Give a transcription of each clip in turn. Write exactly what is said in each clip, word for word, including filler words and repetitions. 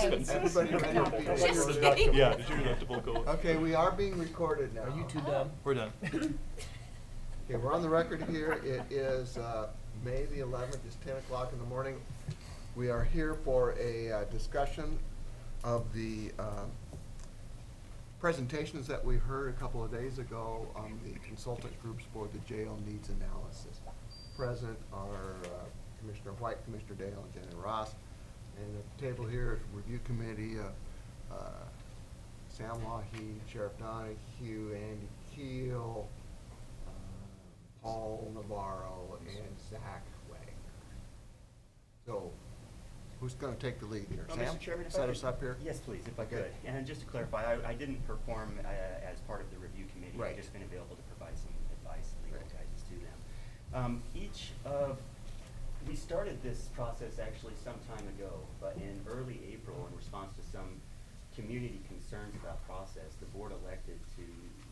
expenses. Everybody ready to be What's the recorded? deductible? Yeah, did your deductible go? Okay, we are being recorded now. Are you two dumb? We're done. Okay, we're on the record here. It is uh, May the eleventh, it's ten o'clock in the morning. We are here for a uh, discussion of the uh, presentations that we heard a couple of days ago on the consultant groups for the jail needs analysis. Present are uh, Commissioner White, Commissioner Dale, and Jenny Ross. And at the table here is review committee, uh, uh, Sam Lahi, Sheriff Donahue, Andy Keel, uh, Paul Navarro, and Zach Wagner. So, who's going to take the lead here? Well, Sam, Mister Chairman, if I set could- us up here. Yes, please, if I Okay. could. And just to clarify, I, I didn't perform uh, as part of the review committee. Right. I've just been available to provide some advice, legal Right. guidance to them. Um, each of, we started this process actually some time ago, but in early April, in response to some community concerns about process, the board elected to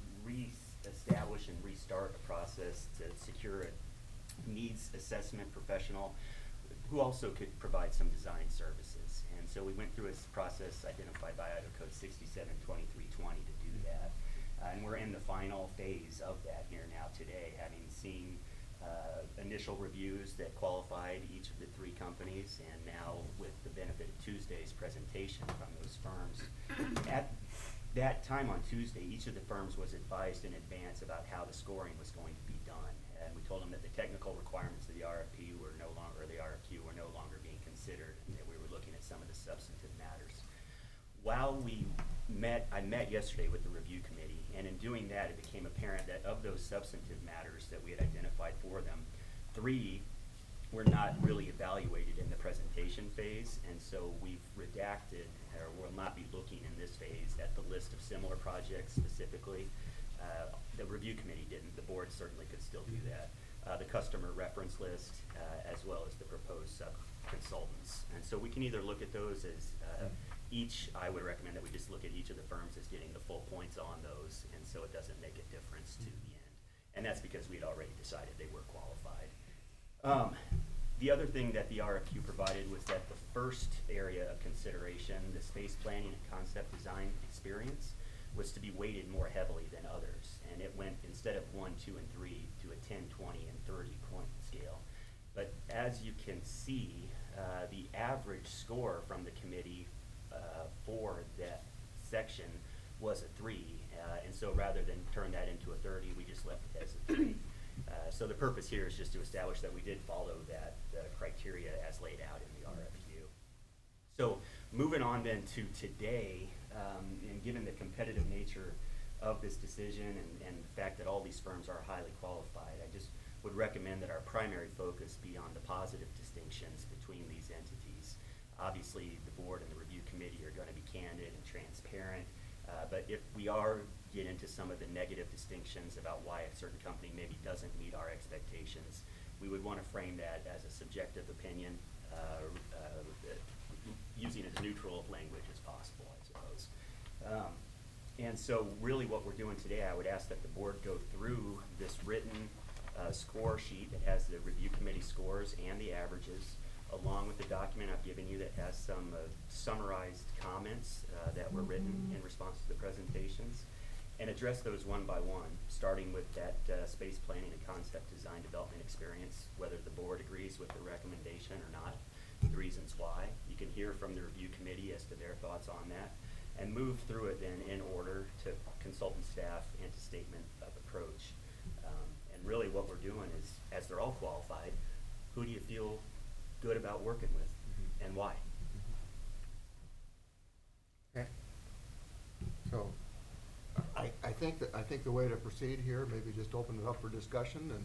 re-establish and restart a process to secure a needs assessment professional who also could provide some design services. And so we went through a process identified by Idaho Code sixty-seven twenty-three twenty to do that. Uh, and we're in the final phase of that here now today, having seen uh, initial reviews that qualified each of the three companies, and now with the benefit of Tuesday's presentation from those firms. At that time on Tuesday, each of the firms was advised in advance about how the scoring was going to be done. And we told them that the technical requirements of the R F P were no longer, or the R F Q were no longer being considered, and that we were looking at some of the substantive matters. While we met, I met yesterday with the review committee, and in doing that, it became apparent that of those substantive matters that we had identified for them, three were not really evaluated in the presentation phase, and so we've redacted, or will not be looking in this phase at the list of similar projects specifically. Uh, the review committee didn't, the board certainly could still do that. Uh, the customer reference list, uh, as well as the proposed sub-consultants. And so we can either look at those as uh, each, I would recommend that we just look at each of the firms as getting the full points on those, and so it doesn't make a difference to the end. And that's because we'd already decided they were qualified. Um, the other thing that the R F Q provided was that the first area of consideration, the space planning and concept design experience, was to be weighted more heavily than others. And it went, instead of one, two, and three, to a ten, twenty, and thirty point scale. But as you can see, uh, the average score from the committee uh, for that section was a three. Uh, and so rather than turn that into a thirty, we just left it as a three. Uh, so the purpose here is just to establish that we did follow that uh, criteria as laid out in the R F Q. So moving on then to today, um, and given the competitive nature of this decision and, and the fact that all these firms are highly qualified, I just would recommend that our primary focus be on the positive distinctions between these entities. Obviously, the board and the review committee are going to be candid and transparent, uh, but if we are get into some of the negative distinctions about why a certain company maybe doesn't meet our expectations, we would want to frame that as a subjective opinion, uh, uh, using as neutral of language as possible, I suppose. Um, and so really what we're doing today, I would ask that the board go through this written uh, score sheet that has the review committee scores and the averages, along with the document I've given you that has some uh, summarized comments uh, that were written in response to the presentations, and address those one by one, starting with that uh, space planning and concept design development experience, whether the board agrees with the recommendation or not, the reasons why. You can hear from the review committee as to their thoughts on that, and move through it then in order to consultant staff and to statement of approach. Um, and really what we're doing is, as they're all qualified, who do you feel good about working with, mm-hmm. and why? Okay. So, I, I think that I think the way to proceed here, maybe just open it up for discussion, and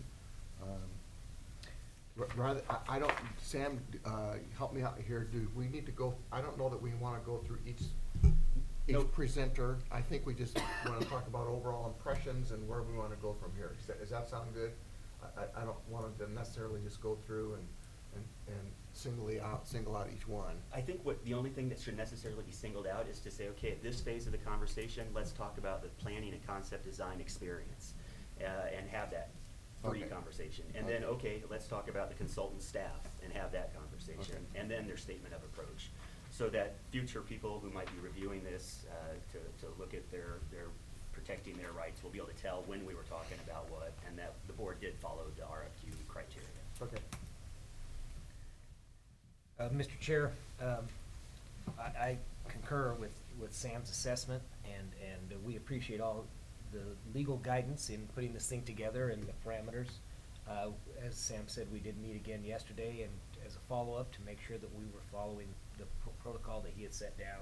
um, r rather I, I don't. Sam, uh, help me out here. Do we need to go? I don't know that we want to go through each each nope. presenter. I think we just want to talk about overall impressions and where we want to go from here. Does that, does that sound good? I, I don't want to necessarily just go through and and, and singly out single out each one. I think what the only thing that should necessarily be singled out is to say, okay, at this phase of the conversation, let's talk about the planning and concept design experience, uh, and have that free okay. conversation. And okay. then, okay, let's talk about the consultant staff and have that conversation, okay. and then their statement of approach. so that future people who might be reviewing this uh, to, to look at their, their protecting their rights will be able to tell when we were talking about what, and that the board did follow the R F Q criteria. Okay. Uh, Mister Chair, um, I, I concur with, with Sam's assessment, and, and we appreciate all the legal guidance in putting this thing together and the parameters. Uh, as Sam said, we did meet again yesterday, and as a follow-up to make sure that we were following the pro protocol that he had set down.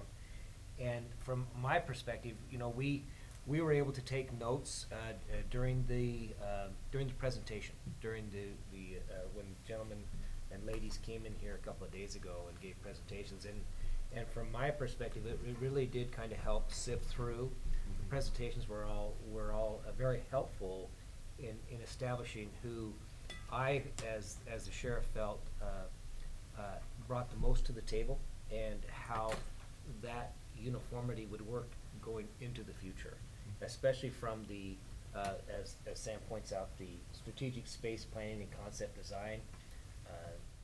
And from my perspective, you know, we we were able to take notes uh, uh, during the uh, during the presentation, during the the uh, when gentlemen and ladies came in here a couple of days ago and gave presentations, and and from my perspective, it, it really did kind of help sift through. The presentations were all were all uh, very helpful in in establishing who I, as as the sheriff, felt uh, uh, brought the most to the table, and how that uniformity would work going into the future, especially from the, uh, as, as Sam points out, the strategic space planning and concept design. Uh,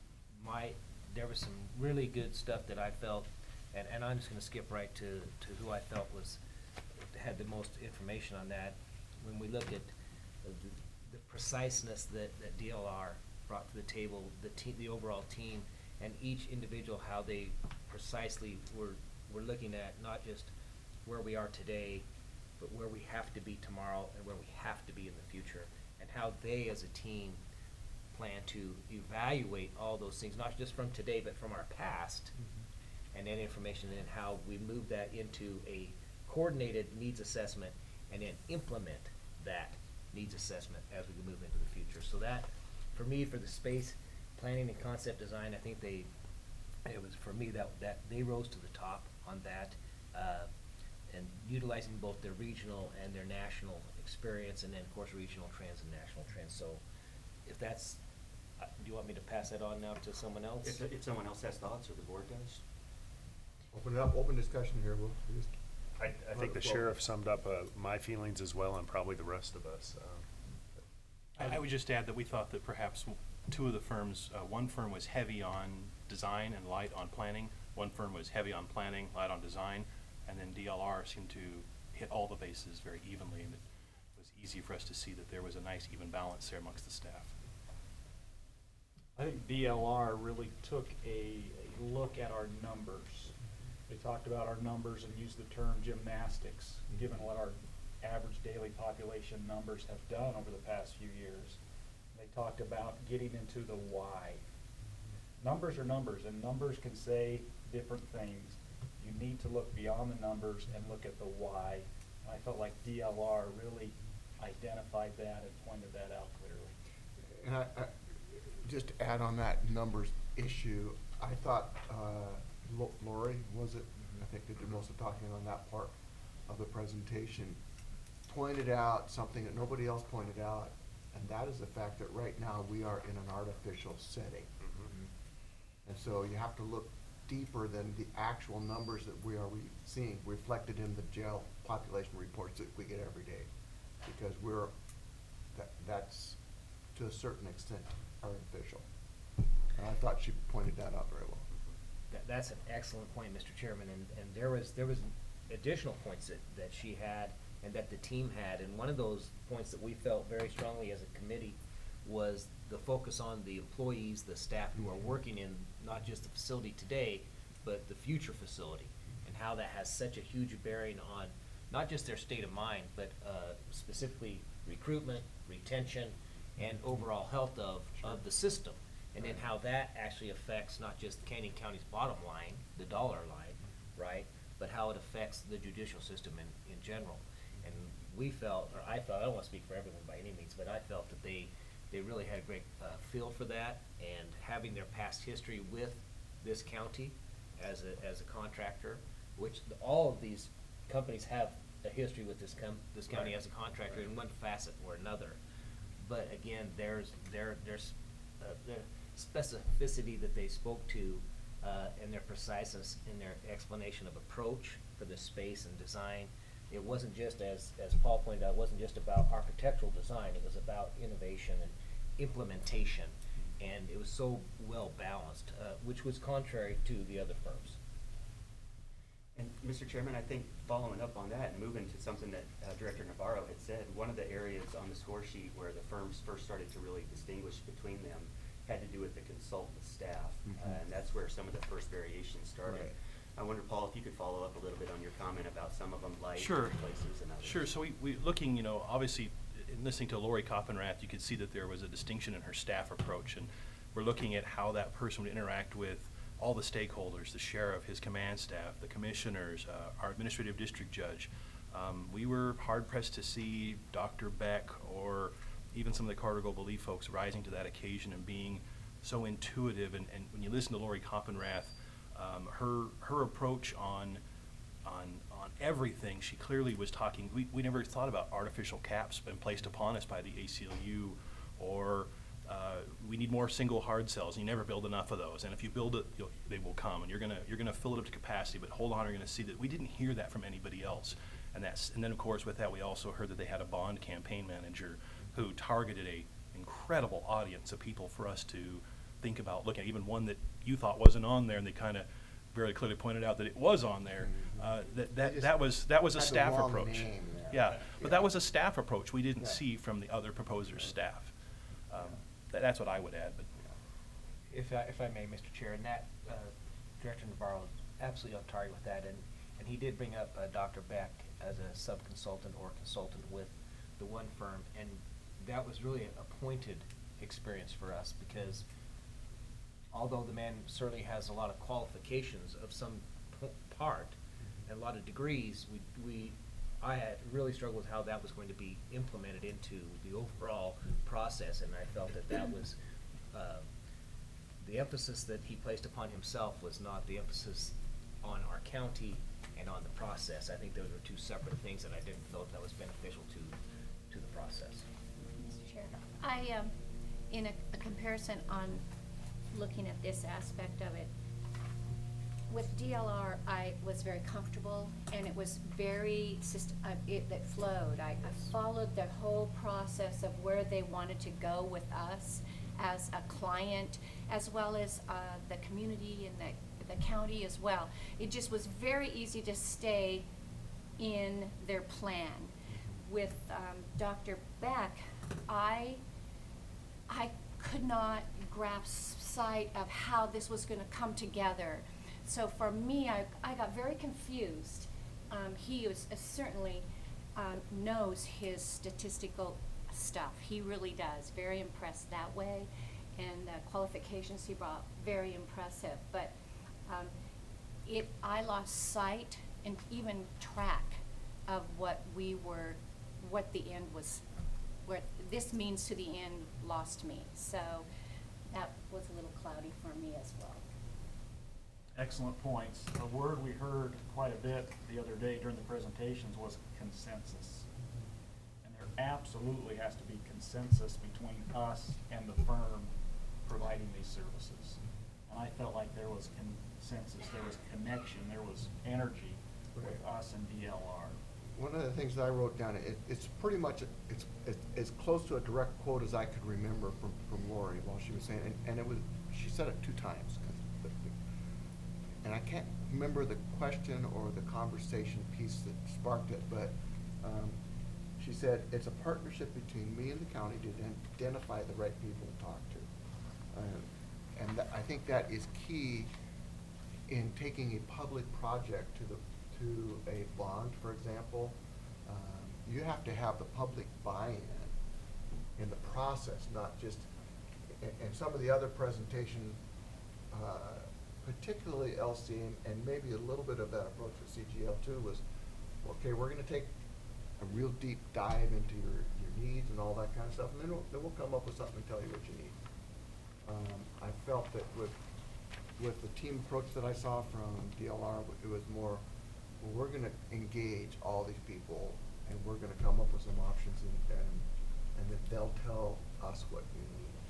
my, there was some really good stuff that I felt, and, and I'm just gonna skip right to, to who I felt was, had the most information on that. When we look at the, the preciseness that, that D L R brought to the table, the team, the overall team, and each individual, how they precisely were, were looking at not just where we are today, but where we have to be tomorrow and where we have to be in the future, and how they as a team plan to evaluate all those things, not just from today, but from our past, mm-hmm. and then information, and how we move that into a coordinated needs assessment, and then implement that needs assessment as we move into the future. So that, for me, for the space planning and concept design, I think they, it was for me that, that they rose to the top on that, uh, and utilizing both their regional and their national experience, and then of course regional trends and national trends. So if that's, uh, do you want me to pass that on now to someone else? If, if someone else has thoughts, or the board does. Open it up, open discussion here. We'll we just. I, I think the sheriff summed up uh, my feelings as well, and probably the rest of us. Um, I, I would just add that we thought that perhaps two of the firms, uh, one firm was heavy on design and light on planning, one firm was heavy on planning, light on design, and then D L R seemed to hit all the bases very evenly, and it was easy for us to see that there was a nice even balance there amongst the staff. I think D L R really took a, a look at our numbers. They talked about our numbers and used the term gymnastics, mm-hmm. given what our average daily population numbers have done over the past few years. They talked about getting into the why. Mm-hmm. Numbers are numbers, and numbers can say different things. You need to look beyond the numbers and look at the why. And I felt like D L R really identified that and pointed that out clearly. And I, I, just to add on that numbers issue, I thought uh, Lori, was it? I think that did most of the talking on that part of the presentation, pointed out something that nobody else pointed out, and that is the fact that right now we are in an artificial setting. Mm-hmm. And so you have to look deeper than the actual numbers that we are re seeing reflected in the jail population reports that we get every day, because we're that that's to a certain extent artificial. And I thought she pointed that out very well. That, that's an excellent point, Mister Chairman, and, and there was there was additional points that, that she had and that the team had, and one of those points that we felt very strongly as a committee was the focus on the employees, the staff who are working in not just the facility today, but the future facility, and how that has such a huge bearing on not just their state of mind, but uh, specifically recruitment, retention, and overall health of, sure. of the system. And then how that actually affects not just Canyon County's bottom line, the dollar line, right, but how it affects the judicial system in, in general. And we felt, or I felt, I don't want to speak for everyone by any means, but I felt that they, they really had a great uh, feel for that, and having their past history with this county as a, as a contractor, which the, all of these companies have a history with this, com this county right. as a contractor right. in one facet or another. But again, there's, there, there's uh, the specificity that they spoke to uh, and their preciseness in their explanation of approach for the space and design. It wasn't just, as, as Paul pointed out, it wasn't just about architectural design, it was about innovation and implementation, and it was so well balanced, uh, which was contrary to the other firms. Mister Chairman, I think following up on that and moving to something that uh, Director Navarro had said, one of the areas on the score sheet where the firms first started to really distinguish between them had to do with the consultant staff, Mhm. uh, and that's where some of the first variations started. Right. I wonder, Paul, if you could follow up a little bit on your comment about some of them light Sure. places and others. Sure, so we, we, looking, you know, obviously, in listening to Lori Coppenrath, you could see that there was a distinction in her staff approach, and we're looking at how that person would interact with all the stakeholders, the sheriff, his command staff, the commissioners, uh, our administrative district judge. Um, we were hard pressed to see Doctor Beck or even some of the Carter Global Leaf folks rising to that occasion and being so intuitive. And, and when you listen to Lori Coppenrath, um, her her approach on on on everything, she clearly was talking. We we never thought about artificial caps being placed upon us by the A C L U, or uh, we need more single hard cells. You never build enough of those, and if you build it, you'll, they will come, and you're gonna you're gonna fill it up to capacity. But hold on, you're gonna see that we didn't hear that from anybody else, and that's and then of course with that we also heard that they had a bond campaign manager who targeted a incredible audience of people for us to think about looking at, even one that you thought wasn't on there, and they kind of very clearly pointed out that it was on there. Uh, that They that just that was that was a had the staff wrong approach. name there. Yeah, Yeah. but that was a staff approach we didn't Yeah. see from the other proposers' staff. Um, that, that's what I would add. But If I, if I may, Mister Chair, and that, uh, Director Navarro is absolutely on target with that, and, and he did bring up, uh, Doctor Beck as a sub-consultant or consultant with the one firm, and that was really a pointed experience for us, because although the man certainly has a lot of qualifications of some p- part, and a lot of degrees, we, we, I had really struggled with how that was going to be implemented into the overall process, and I felt that that was, uh, the emphasis that he placed upon himself was not the emphasis on our county and on the process. I think those were two separate things, and I didn't feel that was beneficial to, to the process. Mister Chair, I, um, in a, a comparison on looking at this aspect of it, with D L R, I was very comfortable, and it was very syst- uh, it, that flowed. I, I followed the whole process of where they wanted to go with us as a client, as well as uh, the community and the, the county as well. It just was very easy to stay in their plan. With um, Doctor Beck, I, I could not grasp sight of how this was going to come together. So for me, I, I got very confused. Um, he was, uh, certainly um, knows his statistical stuff. He really does. Very impressed that way. And the qualifications he brought, very impressive. But um, it, I lost sight and even track of what we were, what the end was, where this means to the end lost me. So that was a little cloudy for me as well. Excellent points. A word we heard quite a bit the other day during the presentations was consensus. And there absolutely has to be consensus between us and the firm providing these services. And I felt like there was consensus, there was connection, there was energy with us and D L R. One of the things that I wrote down, it, it's pretty much, a- it's, it's as close to a direct quote as I could remember from, from Lori while she was saying, and, and it was, she said it two times. 'cause the- the- And I can't remember the question or the conversation piece that sparked it, but, um, she said, it's a partnership between me and the county to ident- identify the right people to talk to. Um, And tha- I think that is key in taking a public project to the, to a bond, for example. Um, You have to have the public buy-in in the process, not just, and, and some of the other presentation, uh, particularly L C M, and maybe a little bit of that approach with C G L too, was, okay, we're gonna take a real deep dive into your, your needs and all that kind of stuff, and then we'll, then we'll come up with something and tell you what you need. Um, I felt that with, with the team approach that I saw from D L R, it was more, well, we're gonna engage all these people, and we're gonna come up with some options, and, and, and then they'll tell us what we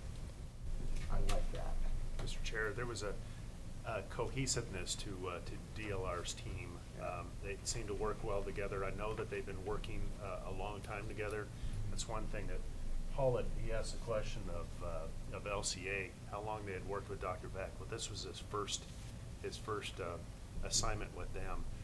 need. I like that. Mister Chair, there was a, a cohesiveness to, uh, to D L R's team. Um, they seem to work well together. I know that they've been working, uh, a long time together. That's one thing that Paul had, he asked the question of, uh, of L C A, how long they had worked with Doctor Beck. Well, this was his first, his first, uh, assignment with them. Uh, we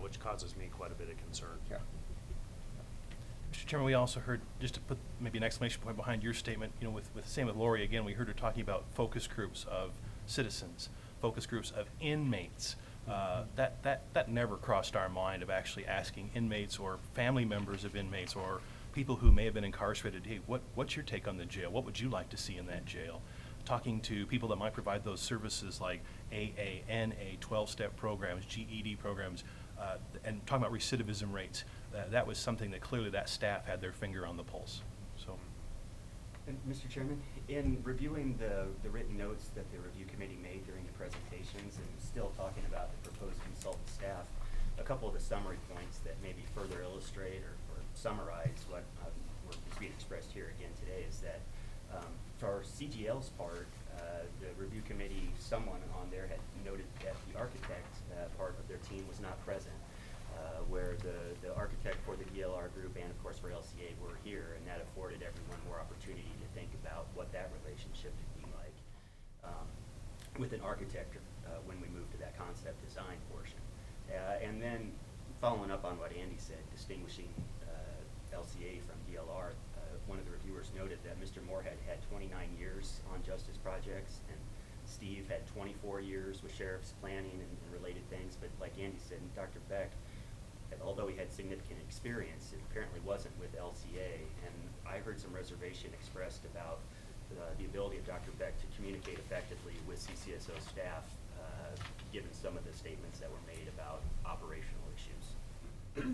which causes me quite a bit of concern. Yeah. Mister Chairman, we also heard, just to put maybe an exclamation point behind your statement, you know, with, with, same with Lori, again, we heard her talking about focus groups of citizens, focus groups of inmates. Uh, that, that, that never crossed our mind of actually asking inmates or family members of inmates or people who may have been incarcerated, hey, what, what's your take on the jail? What would you like to see in that jail? Talking to people that might provide those services like A A, N A, twelve-step programs, G E D programs, uh, and talking about recidivism rates. Uh, that was something that clearly that staff had their finger on the pulse. So, And Mister Chairman, in reviewing the, the written notes that the review committee made during the presentations and still talking about the proposed consultant staff, a couple of the summary points that maybe further illustrate or, or summarize what uh, is being expressed here again today is that um, for C G L's part, uh, the review committee, someone on there had noted that the architect uh, part of their team was not present. Uh, where the, the architect for the D L R group and of course for L C A were here, and that afforded everyone more opportunity to think about what that relationship could be like um, with an architect uh, when we move to that concept design portion. Uh, and then following up on what Andy said, distinguishing uh, L C A from D L R, uh, one of the reviewers noted that Mister Moorhead had twenty-nine years on justice projects, and Steve had twenty-four years with sheriff's planning and, and related things, but like Andy said, and Doctor Beck, although he had significant experience, it apparently wasn't with L C A, and I heard some reservation expressed about uh, the ability of Doctor Beck to communicate effectively with C C S O staff, uh, given some of the statements that were made about operational issues.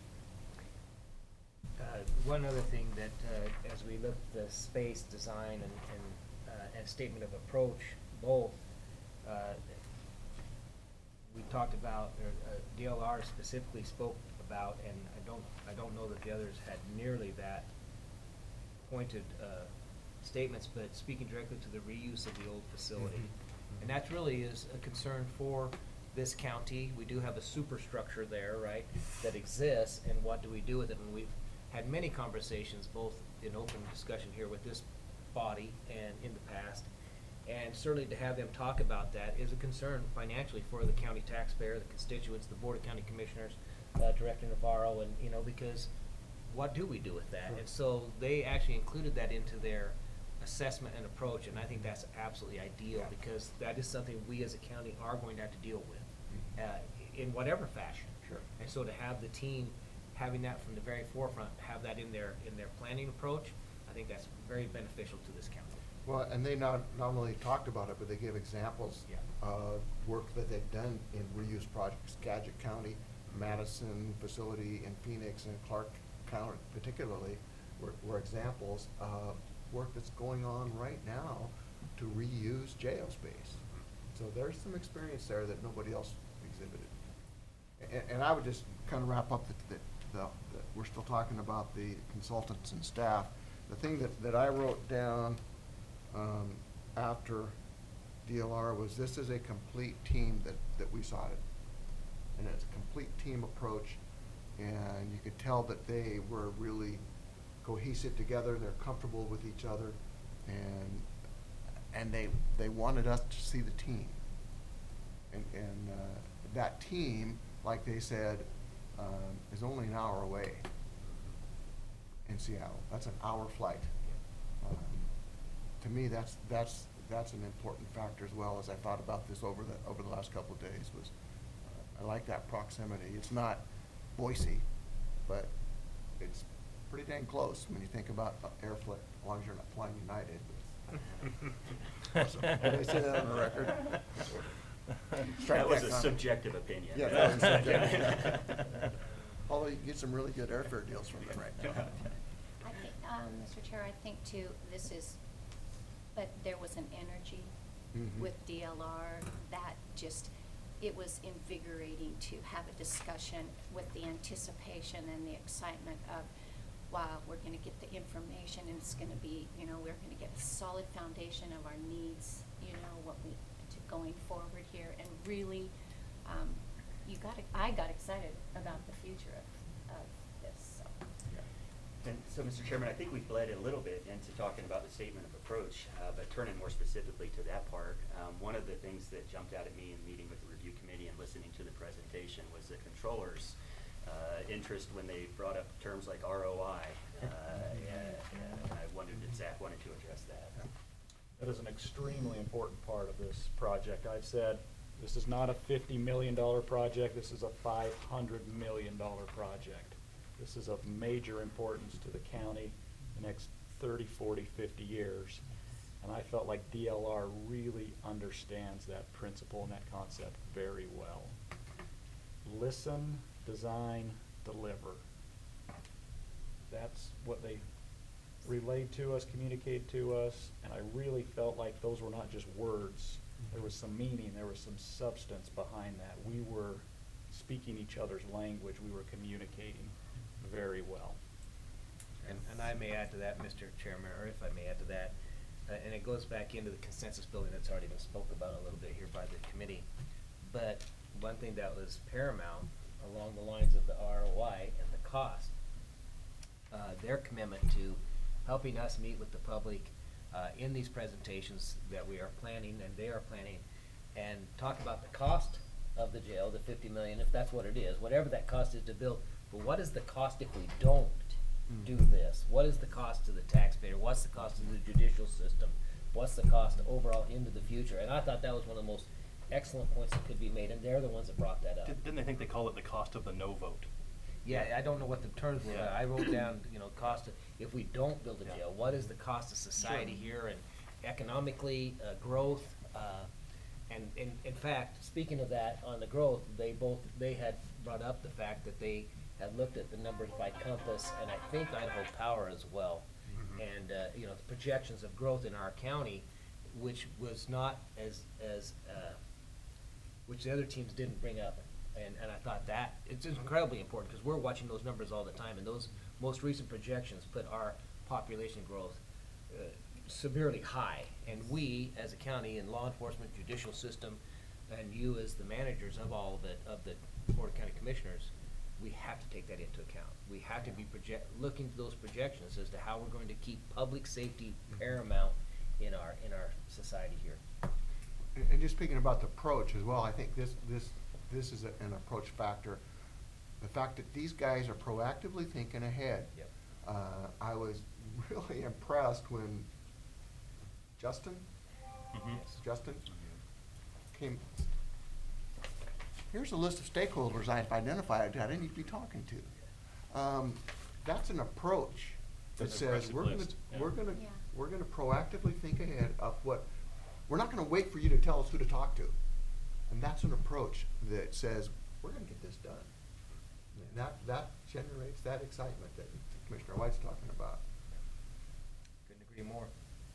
Uh, one other thing that, uh, as we look at the space design and, and, uh, and statement of approach, both, uh, we talked about, or, uh, D L R specifically spoke about, and I don't, I don't know that the others had nearly that pointed, uh, statements, but speaking directly to the reuse of the old facility. Mhm. And that really is a concern for this county. We do have a superstructure there, right, that exists, and what do we do with it? And we've had many conversations, both in open discussion here with this body and in the past. And certainly to have them talk about that is a concern financially for the county taxpayer, the constituents, the Board of County Commissioners, uh, Director Navarro, and, you know, because what do we do with that? Sure. And so they actually included that into their assessment and approach, and I think that's absolutely ideal, Yeah. because that is something we as a county are going to have to deal with, uh, in whatever fashion. Sure. And so to have the team having that from the very forefront, have that in their, in their planning approach, I think that's very beneficial to this county. Well, and they not, not only talked about it, but they gave examples Yeah. of work that they've done in reuse projects, Skagit County, Madison facility in Phoenix, and Clark County particularly, were, were examples of work that's going on right now to reuse jail space. So there's some experience there that nobody else exhibited. And, and I would just kind of wrap up that, that, the, that we're still talking about the consultants and staff. The thing that, that I wrote down um, after D L R was, this is a complete team that, that we sought it. And it's a complete team approach, and you could tell that they were really cohesive together, they're comfortable with each other, and and they they wanted us to see the team. And, and uh, that team, like they said, um, is only an hour away in Seattle. That's an hour flight. Um, to me, that's that's that's an important factor as well. As I thought about this over the over the last couple of days, was uh, I like that proximity. It's not Boise, but it's pretty dang close when you think about uh, Airflight, as long as you're not flying United. Awesome. Did I say that on the record? Strike That was a comment. subjective opinion. Yeah, that was subjective. Although you can get some really good airfare deals from them right now. I think, um, Mister Chair, I think too, this is, but there was an energy Mhm. with D L R that just, it was invigorating to have a discussion with the anticipation and the excitement of, wow, we're gonna get the information, and it's gonna be, you know, we're gonna get a solid foundation of our needs, you know, what we, to going forward here, and really, um, you got, I got excited about the future of, of this, so. And so, Mister Chairman, I think we bled a little bit into talking about the statement of approach, uh, but turning more specifically to that part, um, one of the things that jumped out at me in meeting with the review committee and listening to the presentation was the controller's uh, interest when they brought up terms like R O I. Uh, and, and I wondered if Zach wanted to address that. That is an extremely important part of this project. I've said, this is not a fifty million dollar project, this is a five hundred million dollar project. This is of major importance to the county the next thirty, forty, fifty years. And I felt like D L R really understands that principle and that concept very well. Listen, design, deliver. That's what they relayed to us, communicated to us, and I really felt like those were not just words. There was some meaning, there was some substance behind that. We were speaking each other's language, we were communicating very well. And, and I may add to that, Mister Chairman, or if I may add to that, uh, and it goes back into the consensus building that's already been spoke about a little bit here by the committee. But one thing that was paramount along the lines of the R O I and the cost, uh, their commitment to helping us meet with the public uh, in these presentations that we are planning and they are planning, and talk about the cost of the jail, the fifty million, if that's what it is, whatever that cost is to build. But what is the cost if we don't do this? What is the cost to the taxpayer? What's the cost to the judicial system? What's the cost overall into the future? And I thought that was one of the most excellent points that could be made, and they're the ones that brought that up. Did- Didn't they think they call it the cost of the no vote? Yeah, I don't know what the terms were, but Yeah. I wrote down, you know, cost of, if we don't build a Yeah. jail, what is the cost of society here and economically, uh, growth, uh, and, and in fact, speaking of that, on the growth, they both, they had brought up the fact that they had looked at the numbers by Compass and I think Idaho Power as well. And, uh, you know, the projections of growth in our county, which was not as, as, uh, which the other teams didn't bring up. And, and I thought that, it's incredibly important, because we're watching those numbers all the time, and those most recent projections put our population growth uh, severely high. And we, as a county and law enforcement, judicial system, and you as the managers of all of it, of the Board of County Commissioners, we have to take that into account. We have to be project, looking to those projections as to how we're going to keep public safety paramount in our, in our society here. And, and just speaking about the approach as well, I think this, this, this is a- an approach factor. The fact that these guys are proactively thinking ahead. Yep. Uh, I was really impressed when Justin, Mhm. Yes. Justin came, here's a list of stakeholders I've identified that I need to be talking to. Um, that's an approach that That's an says, aggressive we're gonna, list, yeah. we're gonna, Yeah. we're gonna proactively think ahead of what, we're not gonna wait for you to tell us who to talk to. And that's an approach that says, we're gonna get this done. And that, that generates that excitement that Commissioner White's talking about. Couldn't agree more.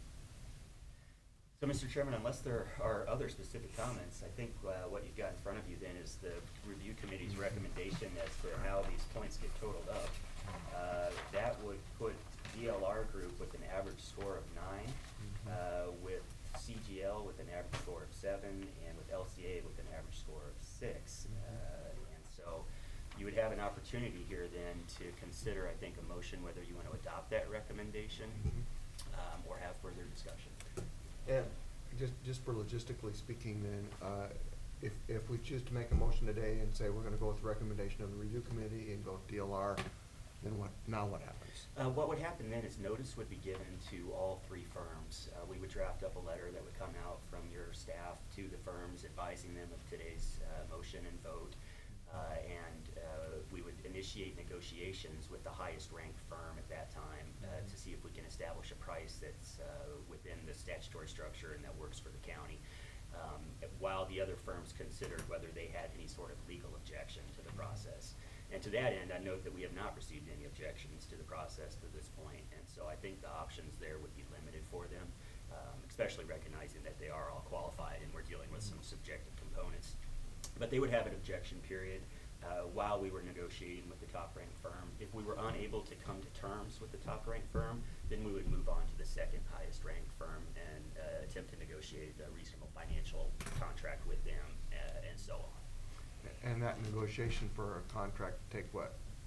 So, Mister Chairman, unless there are other specific comments, I think uh, what you've got in front of you then is the review committee's recommendation as to how these points get totaled up. Uh, That would put D L R group with an average score of nine, uh, with C G L with an average score of seven, and with L C A with an average score of six. Uh, And so you would have an opportunity here then to consider, I think, a motion whether you want to adopt that recommendation um, or have further discussion. And just, just for logistically speaking then, uh, if, if we choose to make a motion today and say we're gonna go with the recommendation of the review committee and go with D L R, then what, now what happens? Uh, what would happen then is notice would be given to all three firms. Uh, we would draft up a letter that would come out from your staff to the firms advising them of today's uh, motion and vote. Uh, and uh, we would initiate negotiations with the highest ranked firm at that time uh, to see if we can establish a price that's uh, within the statutory structure and that works for the county. Um, while the other firms considered whether they had any sort of legal objection to the process. And to that end, I note that we have not received any objections to the process to this point, and so I think the options there would be limited for them, um, especially recognizing that they are all qualified and we're dealing with some subjective components. But they would have an objection period uh, while we were negotiating with the top-ranked firm. If we were unable to come to terms with the top-ranked firm, then we would move on to the second highest-ranked firm and uh, attempt to negotiate a reasonable financial contract with them uh, and so on. And that negotiation for a contract take what,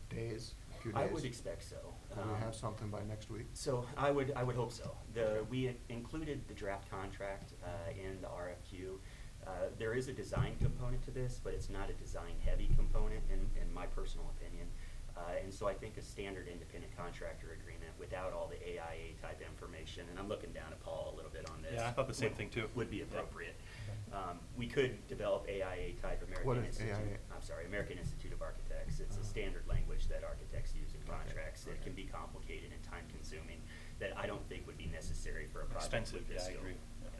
days, a few days? I would expect so. Will we Um, have something by next week? So I would, I would hope so. The, Okay. we included the draft contract uh, in the R F Q. Uh, There is a design component to this, but it's not a design-heavy component in, in my personal opinion. Uh, And so I think a standard independent contractor agreement without all the A I A type information, and I'm looking down at Paul a little bit on this. Yeah, I thought the same would- thing too. Would be appropriate. Um, We could develop A I A type American What is Institute. A I A? I'm sorry, American Institute of Architects. It's Oh. a standard language that architects use in Okay, contracts. It okay. can be complicated and time consuming that I don't think would be necessary for a project Expensive, with this yeah, I scope. agree.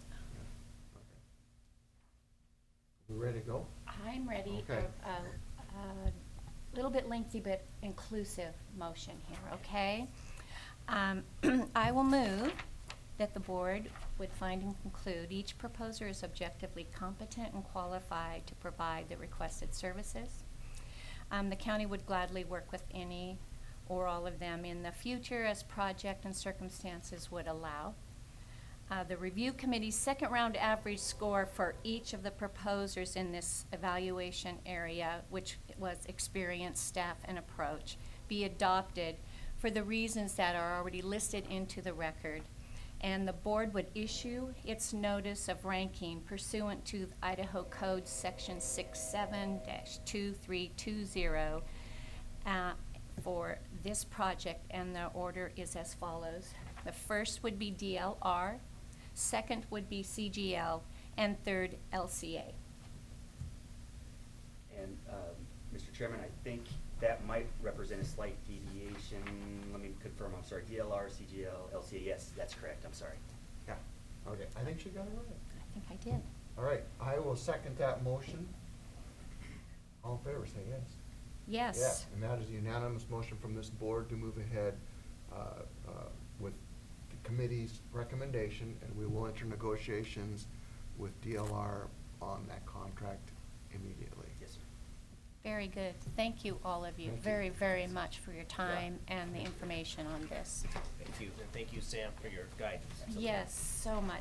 We ready to go? I'm ready. Okay. A, a, a little bit lengthy but inclusive motion here, okay? Um, I will move that the board would find and conclude each proposer is objectively competent and qualified to provide the requested services. Um, the county would gladly work with any or all of them in the future as project and circumstances would allow. Uh, the review committee's second round average score for each of the proposers in this evaluation area, which was experience, staff, and approach, be adopted for the reasons that are already listed into the record. And the board would issue its notice of ranking pursuant to Idaho Code Section six seven dash two three two zero uh, for this project, and the order is as follows. The first would be D L R, second would be C G L, and third L C A. And, um, Mister Chairman, I think that might represent a slight deviation. Let me confirm, I'm sorry, D L R, C G L, L C A, yes, that's correct, I'm sorry. Yeah. Okay, I think she got it right. I think I did. All right, I will second that motion. All in favor, say yes. Yes. Yes, and that is a unanimous motion from this board to move ahead uh, uh, with the committee's recommendation, and we will enter negotiations with D L R on that contract immediately. Yes, sir. Very good. Thank you, all of you, Thank you. very, very much for your time and the information on this. Thank you, and thank you, Sam, for your guidance. Yes, so much